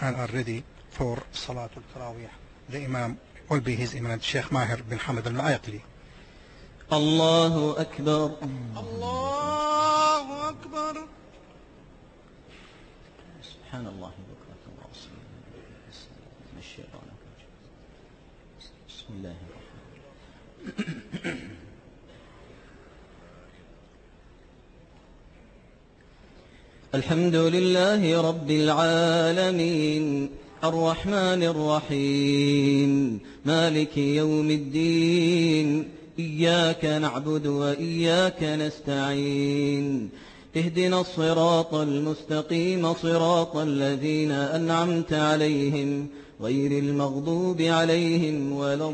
and are ready for Salatul Tarawih. The Imam will be His Eminent Sheikh Maher bin Hamad al-Ma'aqli. الله أكبر. الله أكبر. سبحان الله بكرة وأصيلا من الشيطان الرجيم. بسم الله الرحمن الرحيم. الحمد لله رب العالمين الرحمن الرحيم مالك يوم الدين إياك نعبد وإياك نستعين اهدنا الصراط المستقيم صراط الذين أنعمت عليهم غير المغضوب عليهم ولا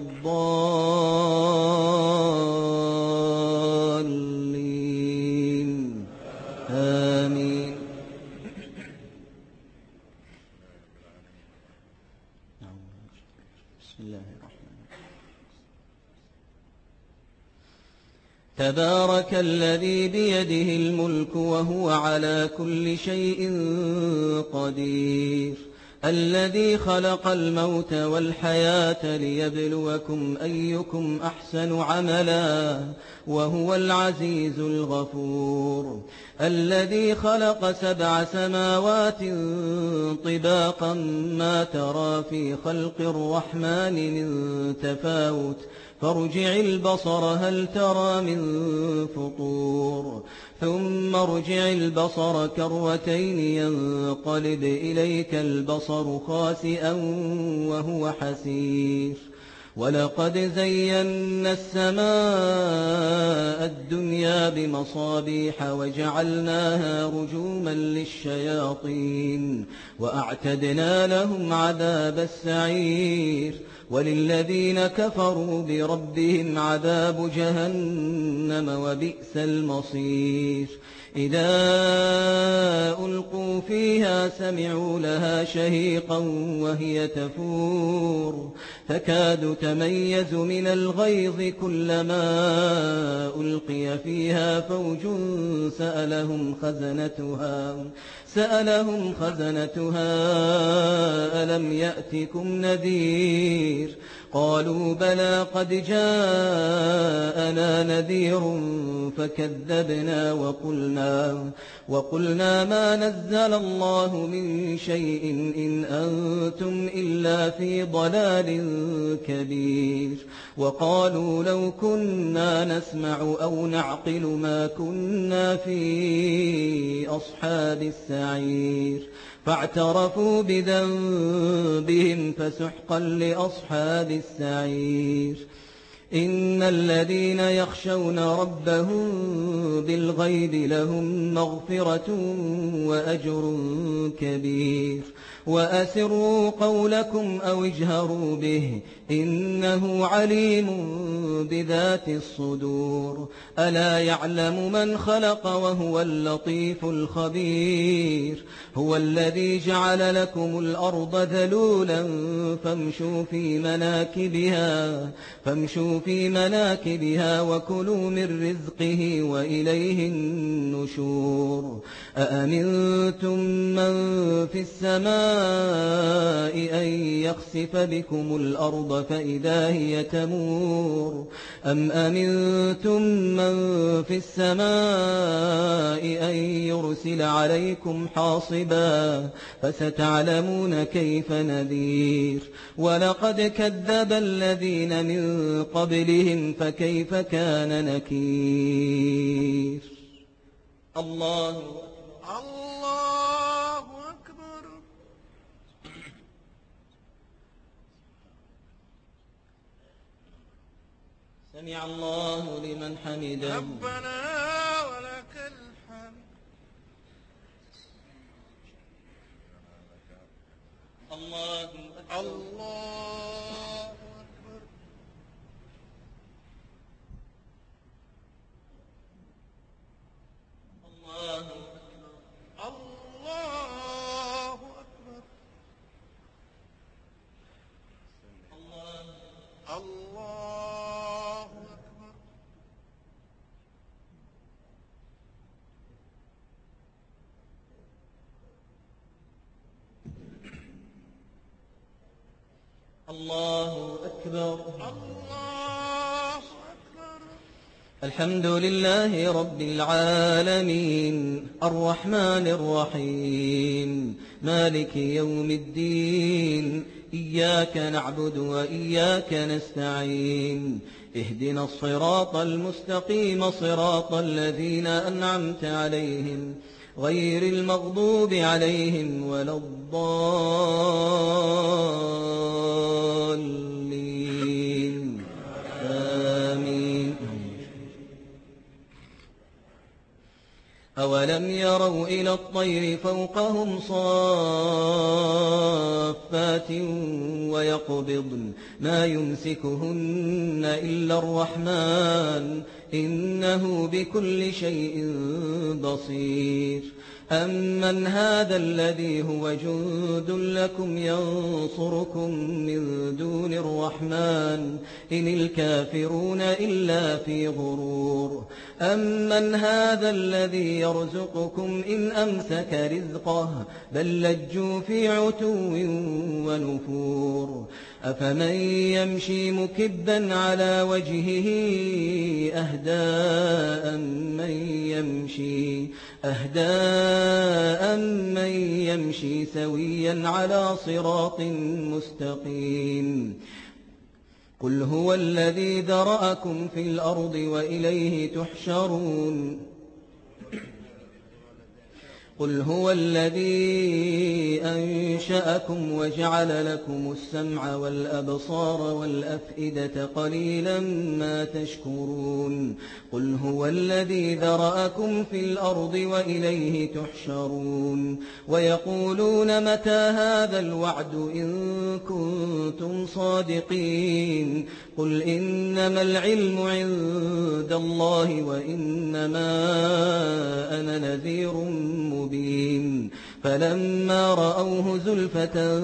الضالين آمين. بسم الله الرحمن الرحيم. تبارك الذي بيده الملك وهو على كل شيء قدير الذي خلق الموت والحياة ليبلوكم أيكم أحسن عملا وهو العزيز الغفور الذي خلق 7 سماوات طباقا ما ترى في خلق الرحمن من تفاوت فارجع البصر هل ترى من فطور ثم ارجع البصر كرتين ينقلب إليك البصر خاسئا وهو حسير ولقد زينا السماء الدنيا بمصابيح وجعلناها رجوما للشياطين وأعتدنا لهم عذاب السعير وللذين كفروا بربهم عذاب جهنم وبئس المصير إذا ألقوا فيها سمعوا لها شهيقا وهي تفور تكاد تميز من الغيظ كلما ألقي فيها فوج سألهم خزنتها ألم يأتكم نذير قالوا بلى قد جاءنا نذير فكذبنا وقلنا ما نزل الله من شيء إن أنتم إلا في ضلال كبير وقالوا لو كنا نسمع أو نعقل ما كنا في أصحاب السعير فاعترفوا بذنبهم فسحقا لأصحاب السعير إن الذين يخشون ربهم بالغيب لهم مغفرة وأجر كبير وأسروا قولكم أو اجهروا به إنه عليم بذات الصدور ألا يعلم من خلق وهو اللطيف الخبير هو الذي جعل لكم الأرض ذلولا فامشوا في مناكبها وكلوا من رزقه وإليه النشور أأمنتم من في السماء أن يخسف بكم الأرض فإذا هي تمور أم أمنتم من في السماء أن يرسل عليكم حاصبا فستعلمون كيف نذير ولقد كذب الذين من قبلهم فكيف كان نكير. الله أكبر. سمع الله لمن حمده ربنا ولك الحمد. الله أكبر. الله أكبر. الله أكبر. الله أكبر. الله أكبر. الله أكبر. الله أكبر. الحمد لله رب العالمين الرحمن الرحيم مالك يوم الدين إياك نعبد وإياك نستعين اهدنا الصراط المستقيم صراط الذين أنعمت عليهم غير المغضوب عليهم ولا الضالين آمين. أولم يروا إلى الطير فوقهم صافات ويقبضن ما يمسكهن إلا الرحمن إنه بكل شيء بصير. أمن هذا الذي هو جند لكم ينصركم من دون الرحمن إن الكافرون إلا في غرور. أمن هذا الذي يرزقكم إن أمسك رزقه بل لجوا في عتو ونفور. أفمن يمشي مكبا على وجهه أهداء من يمشي سويا على صراط مستقيم. قل هو الذي ذرأكم في الأرض وإليه تحشرون. قل هو الذي أنشأكم وجعل لكم السمع والأبصار والأفئدة قليلا ما تشكرون. قل هو الذي ذرأكم في الأرض وإليه تحشرون. ويقولون متى هذا الوعد إن كنتم صادقين. قل إنما العلم عند الله وإنما أنا نذير مبين. فلما رأوه زلفة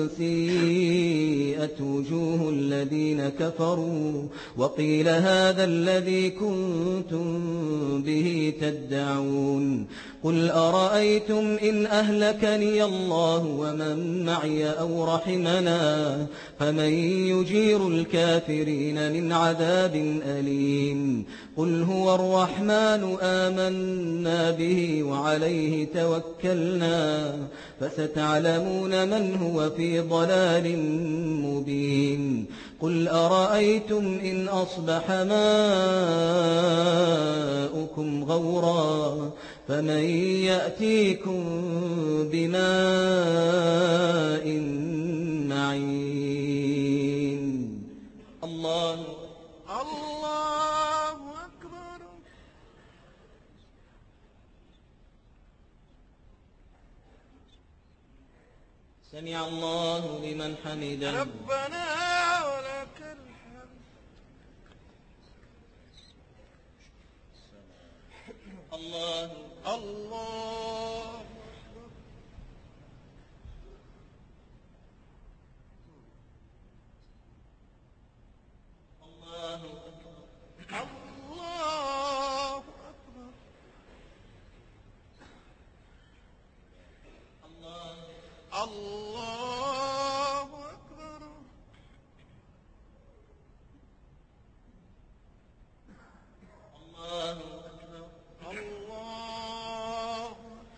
سيئت وجوه الذين كفروا وقيل هذا الذي كنتم به تدعون. قل أرأيتم إن أهلكني الله ومن معي أو رحمنا فمن يجير الكافرين من عذاب أليم. قل هو الرحمن آمنا به وعليه توكلنا فستعلمون من هو في ضلال مبين. قل أرأيتم إن أصبح ماؤكم غورا فمن يأتيكم بماء معين. الله أكبر. سمع الله لمن حمده. ربنا ولك الحمد. الله الله الله الله أكبر. الله أكبر. الله أكبر. الله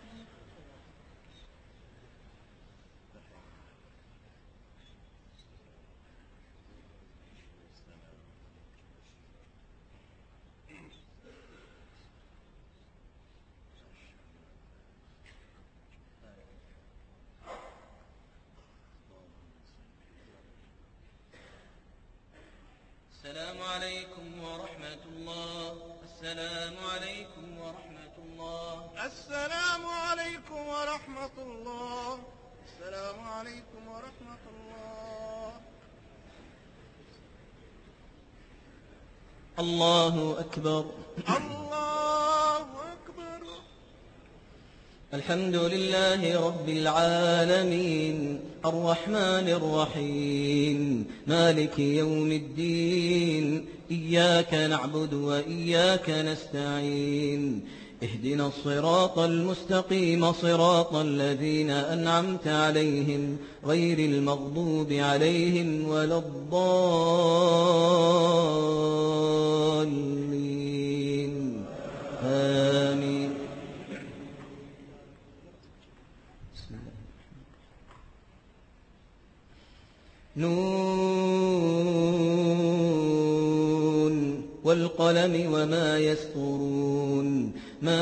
السلام عليكم ورحمة الله. السلام عليكم ورحمة الله. السلام عليكم ورحمة الله. السلام عليكم ورحمة الله. الله أكبر. الله أكبر. الحمد لله رب العالمين الرحمن الرحيم مالك يوم الدين إياك نعبد وإياك نستعين اهدنا الصراط المستقيم صراط الذين أنعمت عليهم غير المغضوب عليهم ولا الضالين آمين. نون والقلم وما يسطرون ما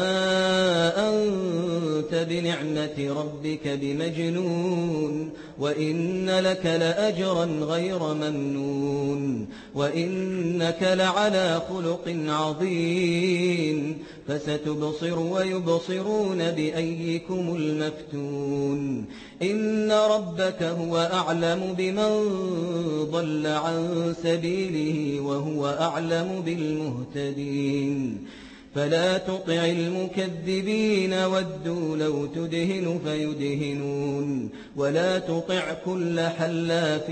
أنت بنعمة ربك بمجنون وإن لك لأجرا غير ممنون وإنك لعلى خلق عظيم فستبصر ويبصرون بأيكم المفتون إن ربك هو أعلم بمن ضل عن سبيله وهو أعلم بالمهتدين فلا تطع المكذبين ودوا لو تدهن فيدهنون ولا تطع كل حلاف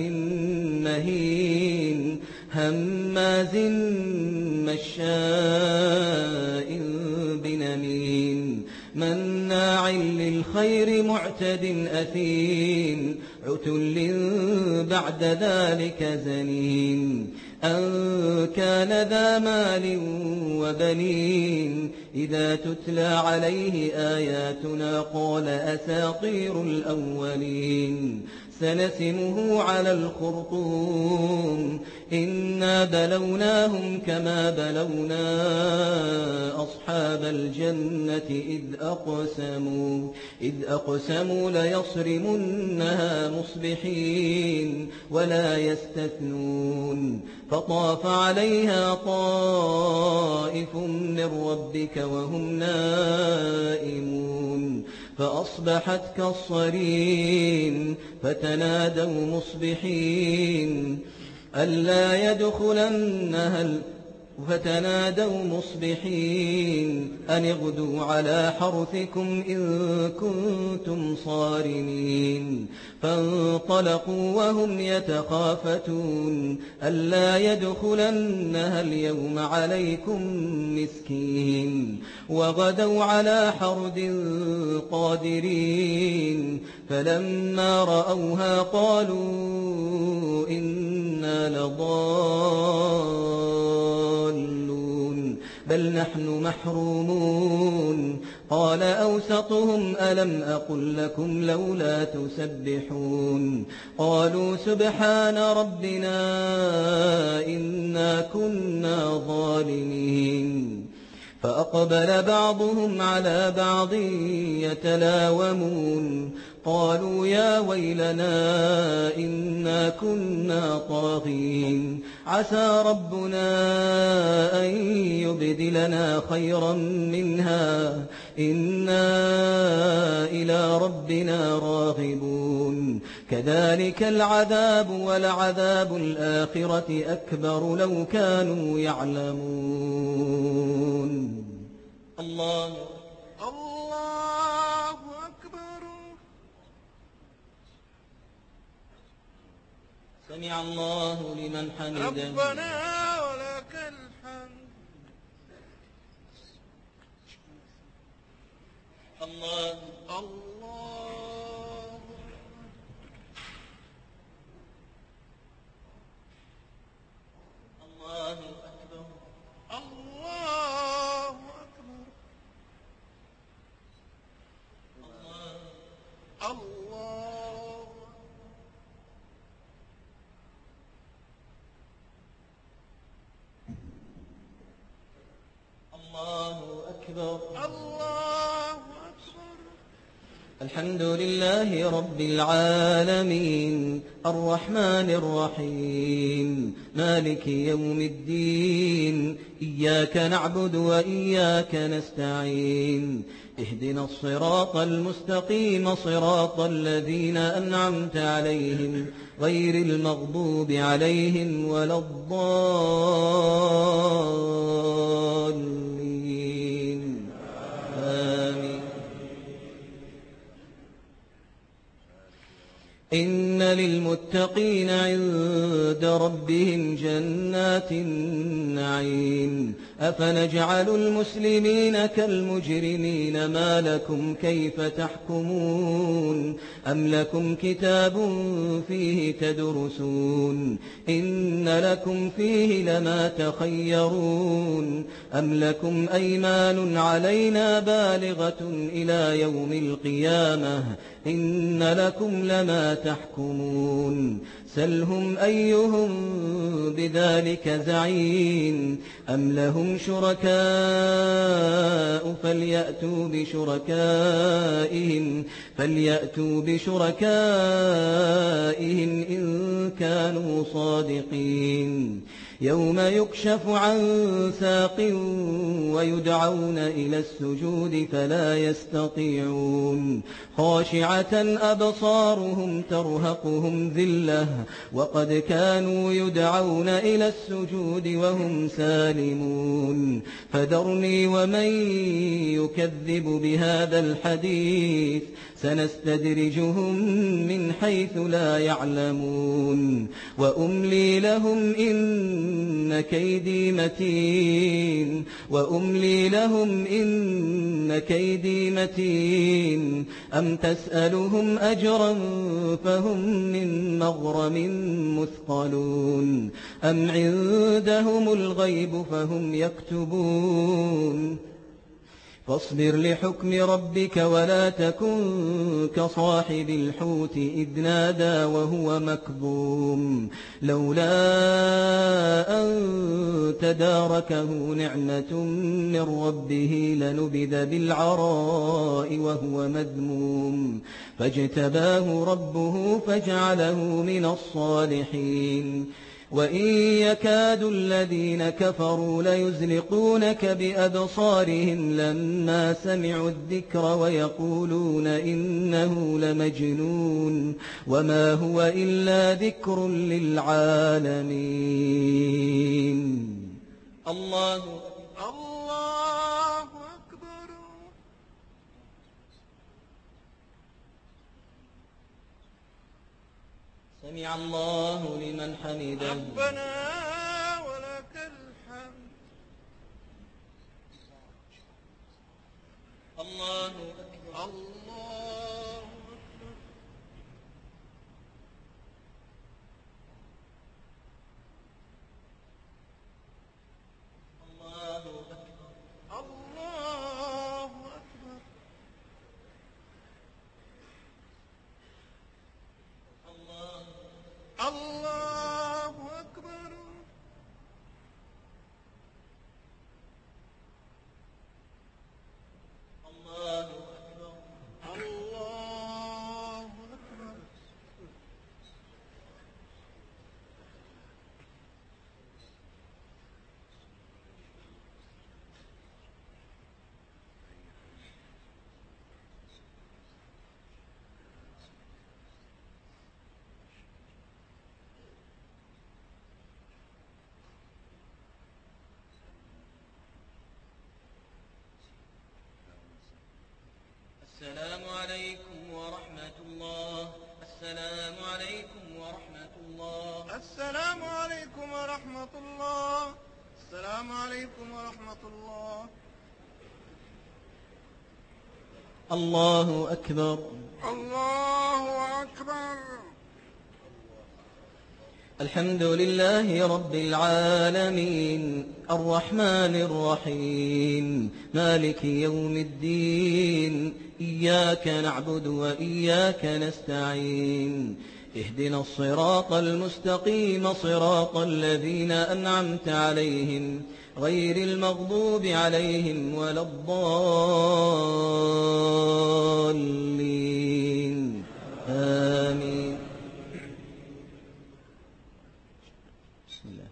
مهين هماز مشاء بنميم مناع للخير معتد أثيم عتل بعد ذلك زنيم أن كان ذا مال وبنين إذا تتلى عليه آياتنا قال أساطير الأولين سنسمه على الخرطوم إنا بلوناهم كما بلونا أصحاب الجنة إذ أقسموا ليصرمنها مصبحين ولا يستثنون فطاف عليها طائف من ربك وهم نائمون فأصبحت كالصريم فتنادوا مصبحين ألا يدخلنها فتنادوا مصبحين أن اغدوا على حرثكم إن كنتم صارمين فانطلقوا وهم يتخافتون ألا يدخلنها اليوم عليكم مسكين وغدوا على حرد قادرين فلما رأوها قالوا إنا لضالون بل نحن محرومون قال أوسطهم ألم أقل لكم لولا تسبحون قالوا سبحان ربنا إنا كنا ظالمين فأقبل بعضهم على بعض يتلاومون قالوا يا ويلنا إنا كنا طاغين عسى ربنا أن يبدلنا خيرا منها إنا إلى ربنا راغبون كذلك العذاب ولعذاب الآخرة أكبر لو كانوا يعلمون. الله أكبر. سمع الله لمن حمده ربنا ولك الحمد. الله أكبر. الله أكبر. الله أكبر. الله أكبر. الحمد لله رب العالمين الرحمن الرحيم مالك يوم الدين إياك نعبد وإياك نستعين اهدنا الصراط المستقيم صراط الذين أنعمت عليهم غير المغضوب عليهم ولا الضالين آمين. إن للمتقين عند ربهم جنات النعيم أفنجعل المسلمين كالمجرمين ما لكم كيف تحكمون أم لكم كتاب فيه تدرسون إن لكم فيه لما تخيرون أم لكم أيمان علينا بالغة إلى يوم القيامة إن لكم لما تحكمون سلهم أيهم بذلك زعيم أم لهم شركاء فليأتوا بشركائهم إن كانوا صادقين يوم يكشف عن ساق ويدعون إلى السجود فلا يستطيعون خاشعة أبصارهم ترهقهم ذلة وقد كانوا يدعون إلى السجود وهم سالمون فذرني ومن يكذب بهذا الحديث سنستدرجهم من حيث لا يعلمون وأملي لهم إن كيدي متين أم تسألهم أجرا فهم من مغرم مثقلون أم عندهم الغيب فهم يكتبون فاصبر لحكم ربك ولا تكن كصاحب الحوت إذ نادى وهو مكظوم لولا أن تداركه نعمة من ربه لنبذ بالعراء وهو مذموم فاجتباه ربه فجعله من الصالحين وإن يكاد الذين كفروا ليزلقونك بأبصارهم لما سمعوا الذكر ويقولون إنه لمجنون وما هو إلا ذكر للعالمين الله أكبر سمع الله لمن حمده ربنا ولك الحمد الله أكبر الله أكبر الله أكبر الله أكبر الله أكبر الله أكبر الله أكبر السلام عليكم ورحمة الله السلام عليكم ورحمة الله السلام عليكم ورحمة الله السلام عليكم ورحمة الله الله أكبر الله أكبر الحمد لله رب العالمين الرحمن الرحيم مالك يوم الدين إياك نعبد وإياك نستعين اهدنا الصراط المستقيم صراط الذين أنعمت عليهم غير المغضوب عليهم ولا الضالين آمين بسم الله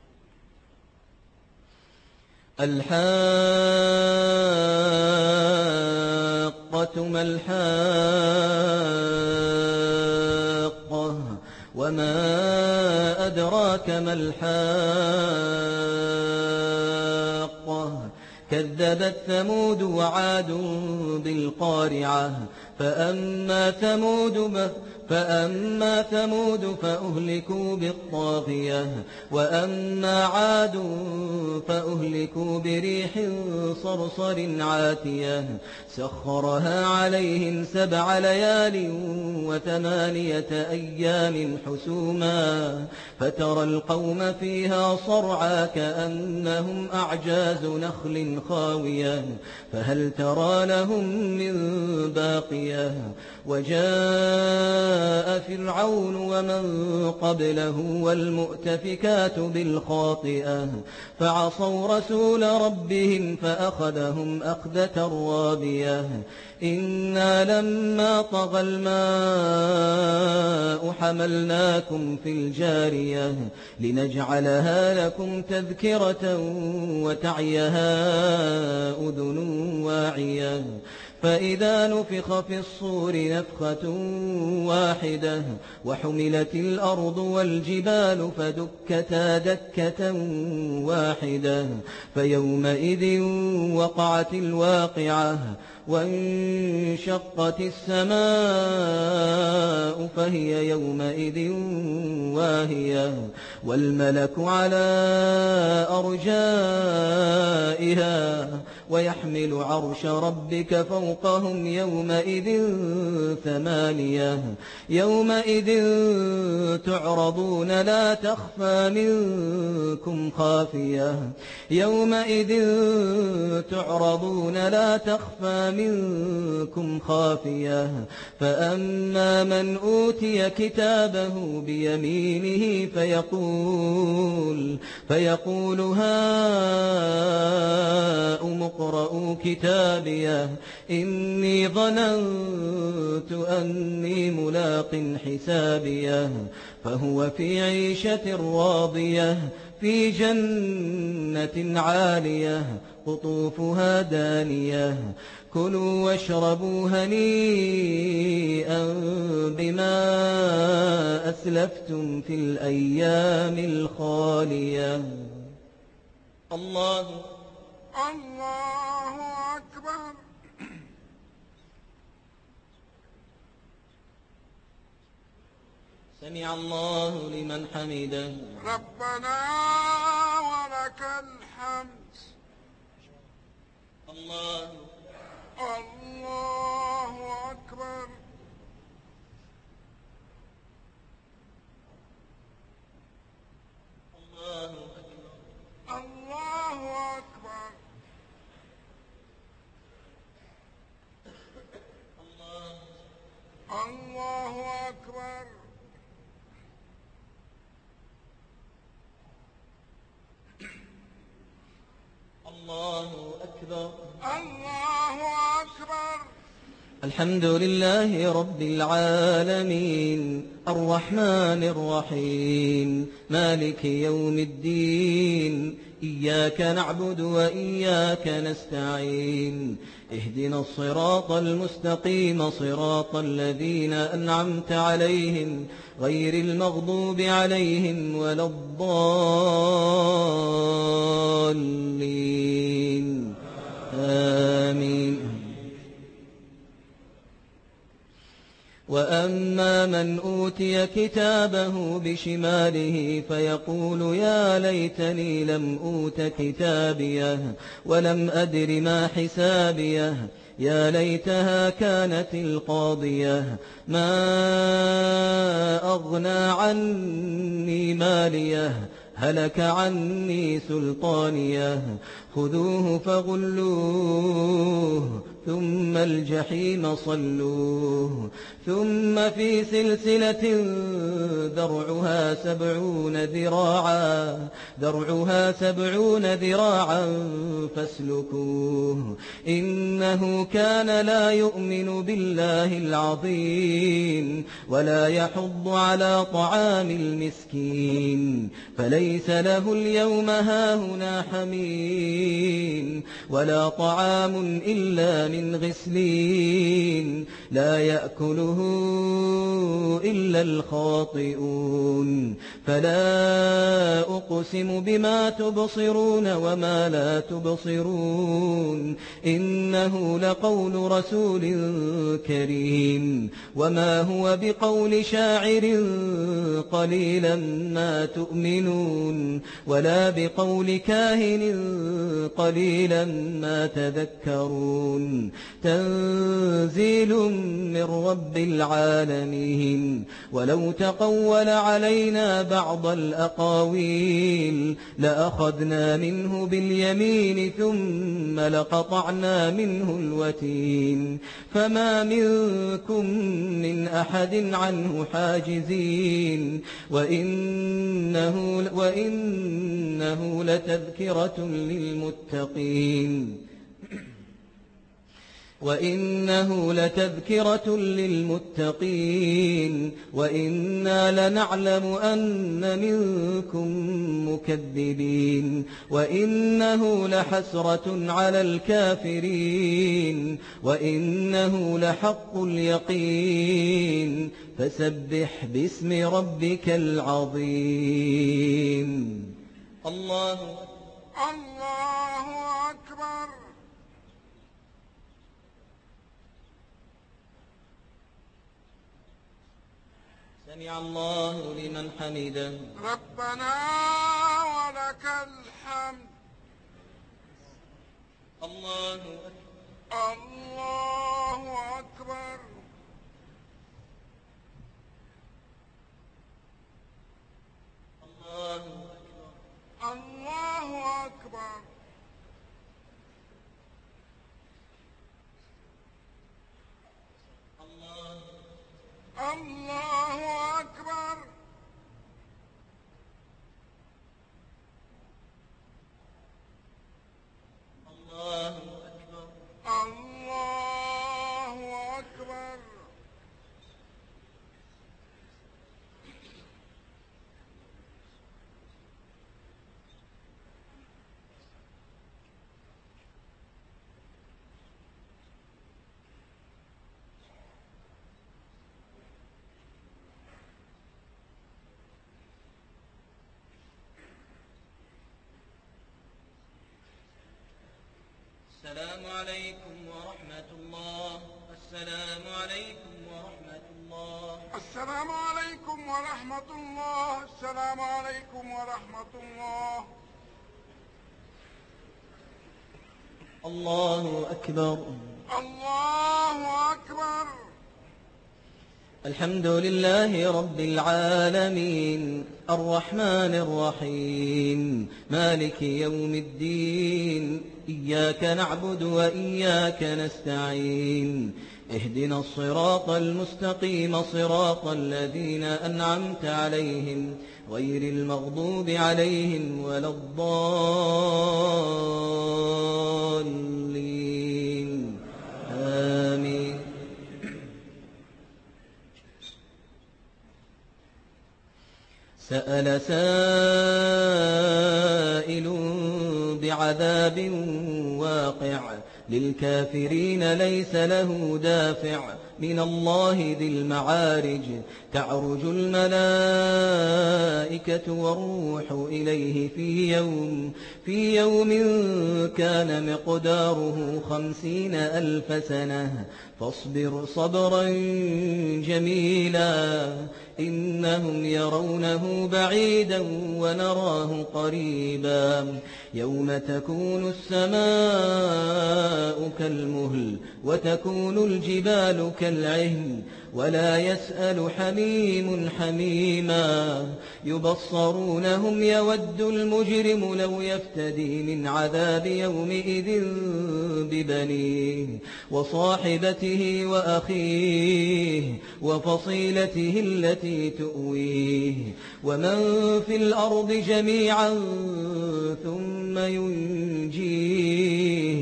الحاقة ما الحاقة وما أدراك ما الحاقة كذبت ثمود وعاد بالقارعة فأما ثمود فأهلكوا بالطاغية وأما عاد فأهلكوا بريح صرصر عاتية سخرها عليهم 7 ليال و8 أيام حسوما فترى القوم فيها صرعى كأنهم أعجاز نخل خاوية فهل ترى لهم من باقية وجاء فرعون ومن قبله والمؤتفكات بالخاطئة فعصوا رسول ربهم فأخذهم أخذة رابية إنا لما طغى الماء حملناكم في الجارية لنجعلها لكم تذكرة وتعيها أذن واعية فإذا نفخ في الصور نفخة واحدة وحملت الأرض والجبال فدكتا دكة واحدة فيومئذ وقعت الواقعة وانشقت السماء فهي يومئذ واهية والملك على أرجائها ويحمل عرش ربك فوقهم يومئذ 8 يومئذ تعرضون لا تخفى منكم خافية يومئذ تعرضون لا تخفى منكم خافية فأما من أوتي كتابه بيمينه فيقول هاؤم اقرءوا كتابيه إني ظننت أني ملاق حسابيه فهو في عيشة راضية في جنة عالية قطوفها دانية كلوا واشربوا هنيئا بما أسلفتم في الأيام الخالية الله أكبر. سمع الله لمن حمده ربنا ولك الحمد. الله أكبر. الله أكبر. الله أكبر. الله أكبر. الله أكبر. الحمد لله رب العالمين الرحمن الرحيم مالك يوم الدين إياك نعبد وإياك نستعين اهدنا الصراط المستقيم صراط الذين أنعمت عليهم غير المغضوب عليهم ولا الضالين آمين. وأما من أوتي كتابه بشماله فيقول يا ليتني لم أوت كتابيه ولم أدر ما حسابيه يا ليتها كانت القاضية ما أغنى عني ماليه هلك عني سلطانيه خذوه فغلوه ثم الجحيم صلوه ثم في سلسلة ذرعها 70 ذراعا فاسلكوه إنه كان لا يؤمن بالله العظيم ولا يحض على طعام المسكين فليس له اليوم هاهنا حميم ولا طعام إلا من غسلين لا يأكله إلا الخاطئون فلا أقسم بما تبصرون وما لا تبصرون إنه لقول رسول كريم وما هو بقول شاعر قليلا ما تؤمنون ولا بقول كاهن قليلا ما تذكرون تنزيل من رب العالمين ولو تقول علينا بعض الأقاويل لأخذنا منه باليمين ثم لقطعنا منه الوتين فما منكم من أحد عنه حاجزين وإنه لتذكرة للمتقين وإنا لنعلم أن منكم مكذبين وإنه لحسرة على الكافرين وإنه لحق اليقين فسبح باسم ربك العظيم الله أكبر. سمع الله لمن حمده ربنا ولك الحمد. الله أكبر. الله أكبر. الله أكبر. الله أكبر. السلام عليكم ورحمة الله. السلام عليكم ورحمة الله. السلام عليكم ورحمة الله. السلام عليكم ورحمة الله. الله أكبر. الله أكبر. الحمد لله رب العالمين الرحمن الرحيم مالك يوم الدين إياك نعبد وإياك نستعين اهدنا الصراط المستقيم صراط الذين أنعمت عليهم غير المغضوب عليهم ولا الضالين آمين. سأل سائل بعذاب واقع للكافرين ليس له دافع من الله ذي المعارج تعرج الملائكة والروح إليه في يوم كان مقداره 50,000 سنة فاصبر صبرا جميلا إنهم يرونه بعيدا ونراه قريبا يوم تكون السماء كالمهل وتكون الجبال كالعهن ولا يسأل حميم حميما يبصرونهم يود المجرم لو يفتدي من عذاب يومئذ ببنيه وصاحبته وأخيه وفصيلته التي تؤويه ومن في الأرض جميعا ثم ينجيه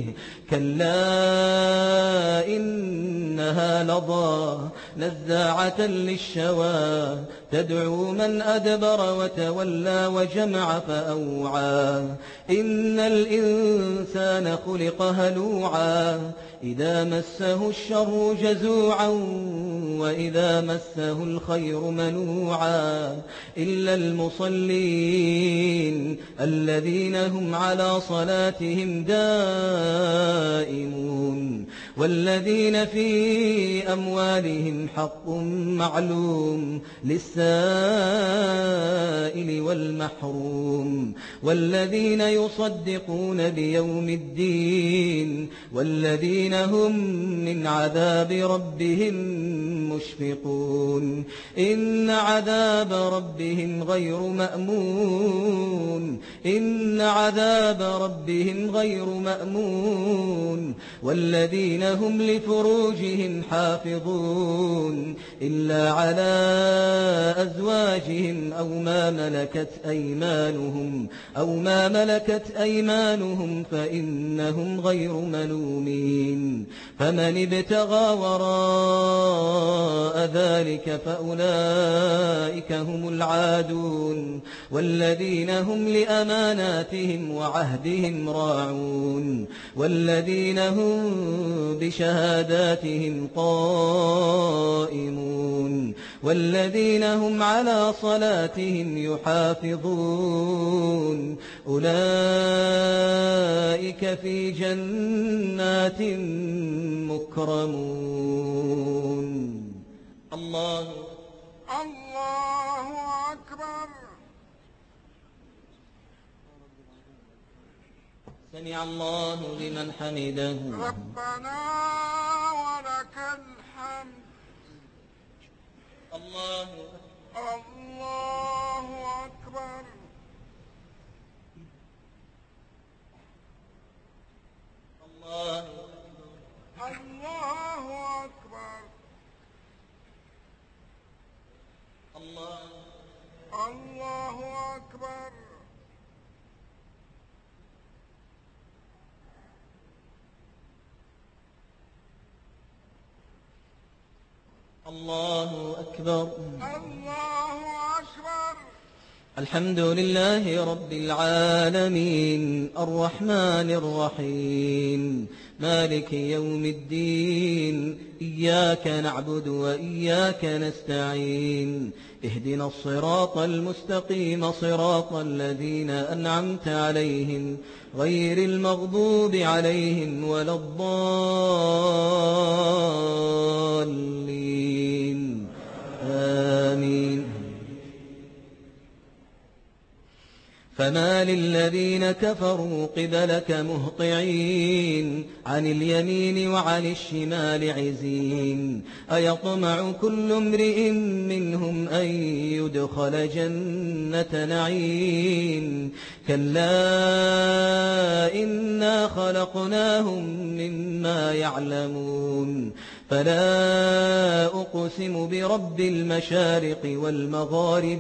كلا إنها لظى نزاعة للشوى تدعو من أدبر وتولى وجمع فأوعى إن الإنسان خلق هلوعا إذا مسه الشر جزوعا وإذا مسه الخير منوعا إلا المصلين الذين هم على صلاتهم دائمون والذين في أموالهم حق معلوم للسائل والمحروم والذين يصدقون بيوم الدين والذين هم من عذاب ربهم مشفقون إن عذاب ربهم غير مأمون إن عذاب ربهم غير مأمون والذين هم لفروجهم حافظون إلا على أزواجهم أو ما ملكت أيمانهم فإنهم غير ملومين فمن ابتغى وراء ذلك فأولئك هم العادون والذين هم لأماناتهم وعهدهم راعون والذين هم بشهاداتهم قائمون والذين هم على صلاتهم يحافظون أولئك في جنات مكرمون الله أكبر. سمع الله لمن حمده ربنا ولك الحمد. الله أكبر. الله أكبر. الله أكبر. الله أكبر. الله أكبر. الحمد لله رب العالمين الرحمن الرحيم مالك يوم الدين إياك نعبد وإياك نستعين اهدنا الصراط المستقيم صراط الذين أنعمت عليهم غير المغضوب عليهم ولا الضالين آمين. فما للذين كفروا قبلك مهطعين عن اليمين وعن الشمال عزين أيطمع كل امرئ منهم أن يدخل جنة نعيم كلا إنا خلقناهم مما يعلمون فلا أقسم برب المشارق والمغارب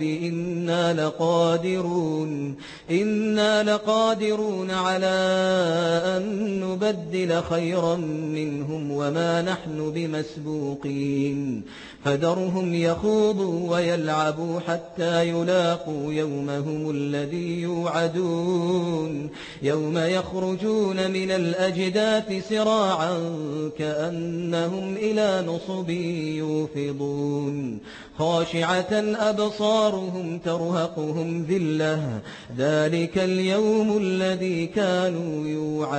إنا لقادرون على أن نبدل خيرا منهم وما نحن بمسبوقين فذرهم يخوضوا ويلعبوا حتى يلاقوا يومهم الذي يوعدون يوم يخرجون من الأجداث سراعا كأنهم إلى نصب يوفضون خاشعة أبصارهم ترهقهم ذلة ذلك اليوم الذي كانوا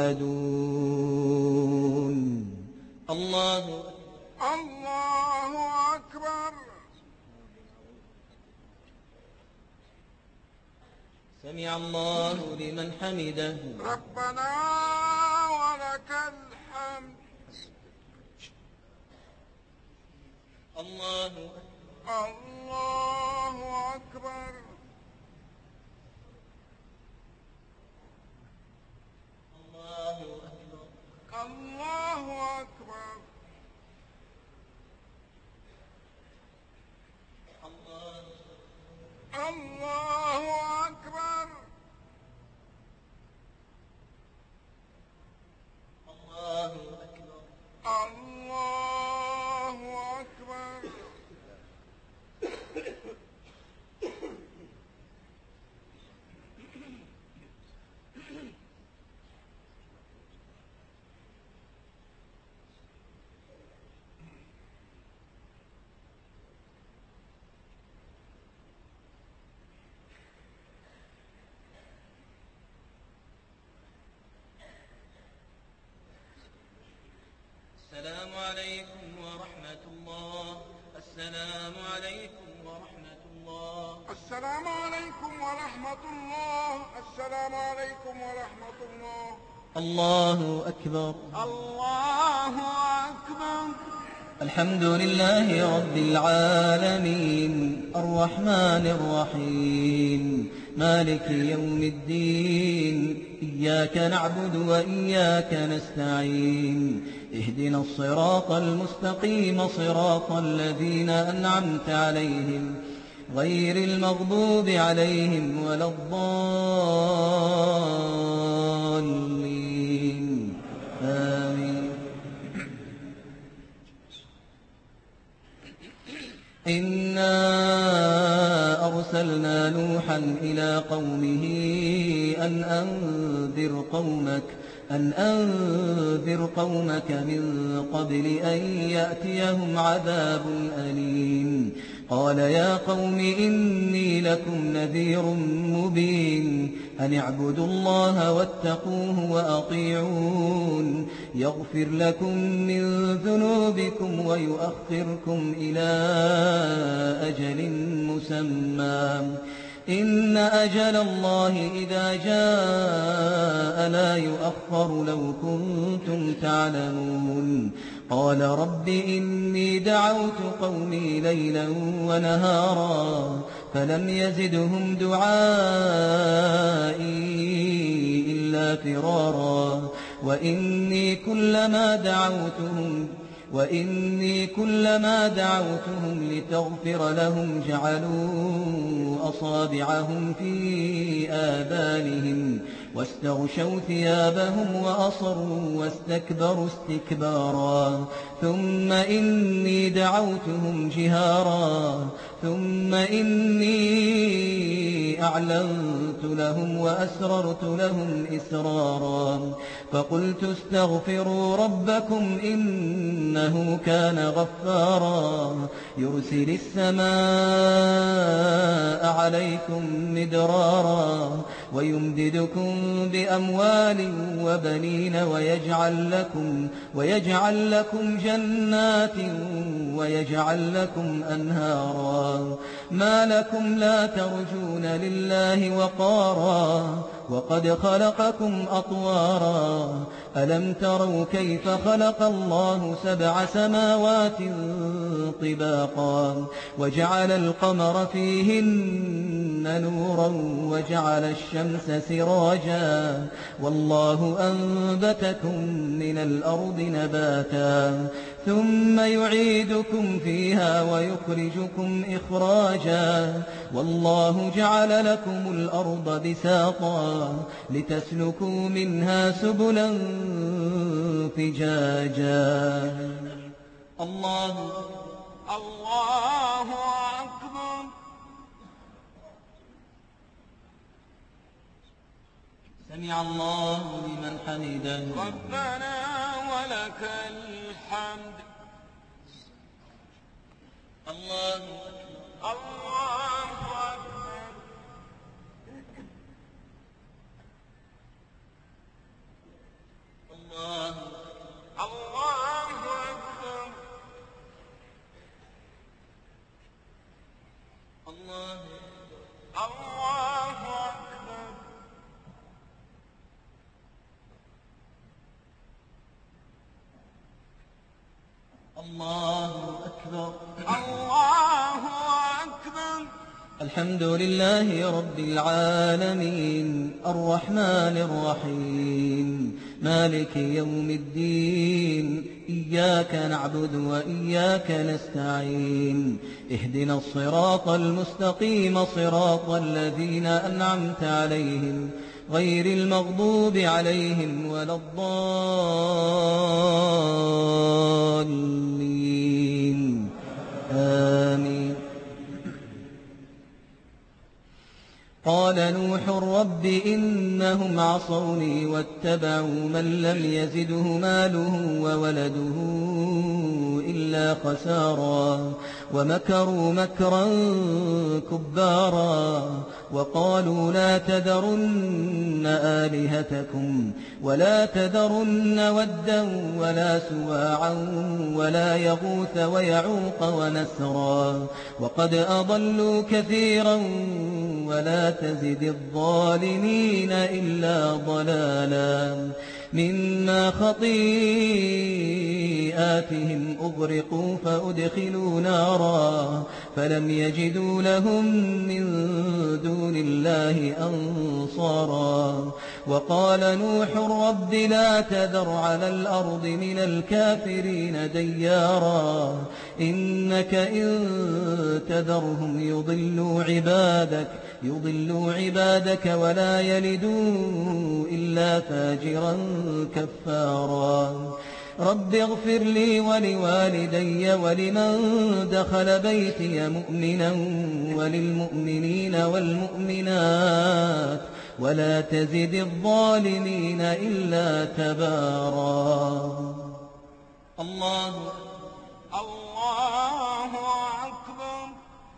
يوعدون. الله أكبر. سمع الله لمن حمده ربنا ولك الحمد. الله أكبر. الله أكبر. أكبر. الله أكبر. الله أكبر. الله أكبر. السلام عليكم ورحمة الله. الله أكبر. الله أكبر. الحمد لله رب العالمين الرحمن الرحيم مالك يوم الدين إياك نعبد وإياك نستعين اهدنا الصراط المستقيم صراط الذين أنعمت عليهم غير المغضوب عليهم ولا الضالين آمين. إنا أرسلنا نوحا إلى قومه أن أنذر قومك من قبل أن يأتيهم عذاب أليم. قال يا قوم إني لكم نذير مبين أن اعبدوا الله واتقوه وأطيعون يغفر لكم من ذنوبكم ويؤخركم إلى أجل مسمى إن أجل الله إذا جاء لا يؤخر لو كنتم تعلمون. قال رب إني دعوت قومي ليلا ونهارا فلم يزدهم دعائي إلا فرارا وإني كلما دعوتهم لتغفر لهم جعلوا أصابعهم في آذانهم واستغشوا ثيابهم وأصروا واستكبروا استكبارا ثم إني دعوتهم جهارا ثم إني أعلنت لهم وأسررت لهم إسرارا فقلت استغفروا ربكم إنه كان غفارا يرسل السماء عليكم مدرارا ويمددكم بأموال وبنين ويجعل لكم جنات ويجعل لكم أنهارا ما لكم لا ترجون لله وقارا وقد خلقكم أطوارا ألم تروا كيف خلق الله 7 سماوات طباقا وجعل القمر فيهن نورا وجعل الشمس سراجا والله أنبتكم من الأرض نباتا ثم يعيدكم فيها ويخرجكم إخراجا والله جعل لكم الأرض بساطا لتسلكوا منها سبلا فجاجا. الله أكبر. سمع الله لمن حمده ربنا ولك الحمد. الله أكبر. الله أكبر. الله أكبر. الله أكبر. الله أكبر. الحمد لله رب العالمين الرحمن الرحيم مالك يوم الدين إياك نعبد وإياك نستعين اهدنا الصراط المستقيم صراط الذين أنعمت عليهم غير المغضوب عليهم ولا الضالين آمين. قال نوح رب إنهم عصوني واتبعوا من لم يزده ماله وولده إلا خسارا ومكروا مكرا كبارا وقالوا لا تذرن آلهتكم ولا تذرن ودا ولا سواعا ولا يغوث ويعوق ونسرا وقد أضلوا كثيرا ولا تزد الظالمين إلا ضلالا مما خطيئاتهم أغرقوا فأدخلوا نارا فلم يجدوا لهم من دون الله أنصارا وقال نوح رب لا تذر على الأرض من الكافرين ديارا إنك إن تذرهم يضلوا عبادك ولا يلدوا إلا فاجرا كفارا رب اغفر لي ولوالدي ولمن دخل بيتي مؤمنا وللمؤمنين والمؤمنات ولا تزد الظالمين إلا تبارا الله أكبر.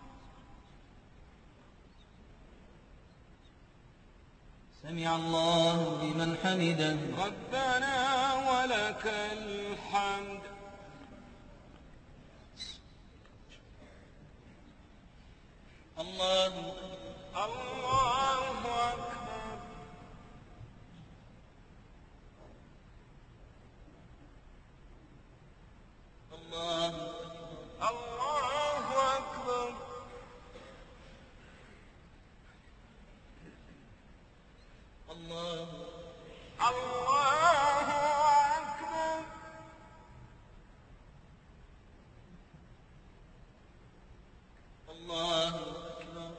سمع الله لمن حمده ربنا ولك الحمد. الله أكبر. الله أكبر. الله أكبر. الله أكبر.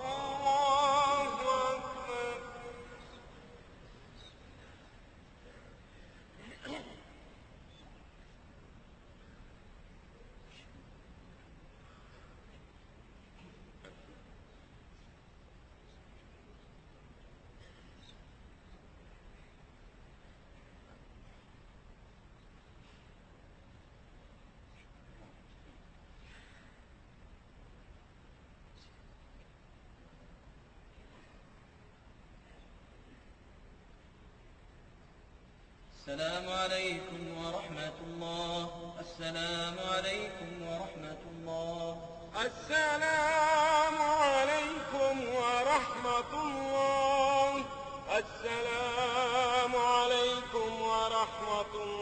السلام عليكم ورحمة الله. السلام عليكم ورحمة الله. السلام عليكم ورحمة الله. السلام عليكم ورحمة الله.